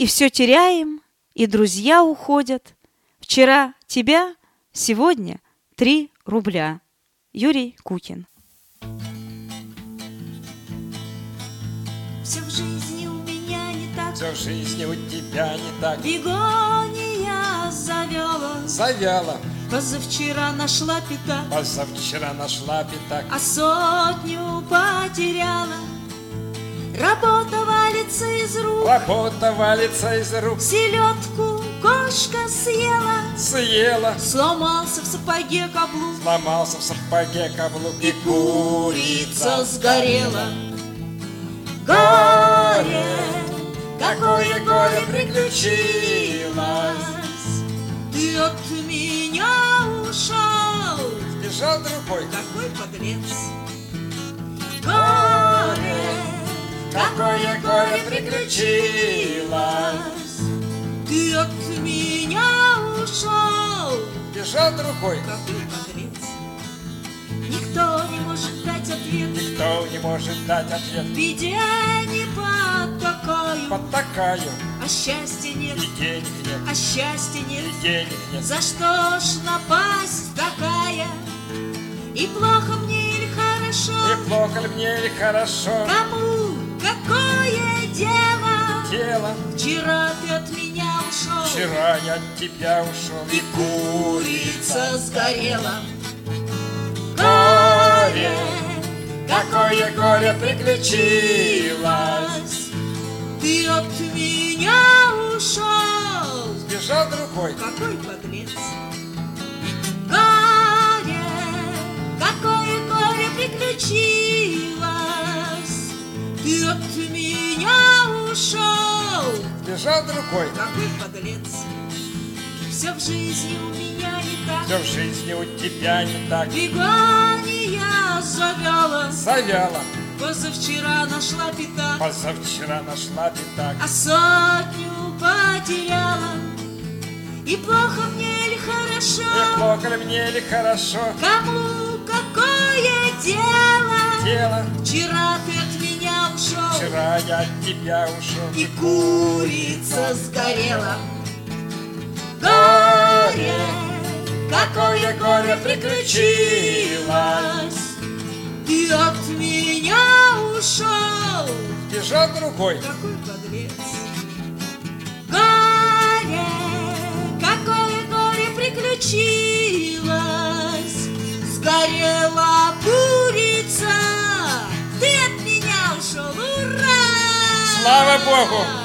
И все теряем, и друзья уходят. Вчера тебя, сегодня 3 рубля. Юрий Кукин. Все в жизни у меня не так, Все в жизни у тебя не так. бегония завяла. Позавчера нашла пятак, Позавчера нашла пятак, а 100 потеряла. Работа валится из рук, работа валится из рук. селедку кошка съела. Съела, Сломался в сапоге каблук, сломался в сапоге каблук. и курица сгорела. Горе, какое горе приключилось, ты от меня ушел. Бежал другой, Какой подлец. Горе, какое горе приключилось. ты от меня ушел. Бежал другой, Какой подлец. Никто не может дать ответ, никто не может дать ответ. в беде не потакаю, Потакаю, а счастья нет, и денег нет, а счастья нет. и денег нет. За что ж напасть такая? И плохо мне или хорошо? И плохо ли мне или хорошо? Кому какое дело? Дело, Вчера ты от меня ушел, вчера я от тебя ушел. и курица сгорела. Горе, какое горе приключилось. Ты от меня ушел. Бежал другой, Какой подлец. Горе, какое горе приключилось, ты от меня ушел. бежал другой. Какой подлец. Все в жизни у меня не так, Все в жизни у тебя не так. бегония завяла. Завяла, Позавчера нашла пятак, позавчера нашла пятак, а 100 потеряла. И плохо мне или хорошо? и плохо ли мне или хорошо? Кому какое дело? Дело, Вчера ты от меня ушел, вчера я от тебя ушел. и курица сгорела. Горе, Какое горе приключилось. ты от меня ушел. Бежал другой, Какой подлец. Горе, какое горе приключилось, сгорела курица, ты от меня ушел, ура! слава Богу!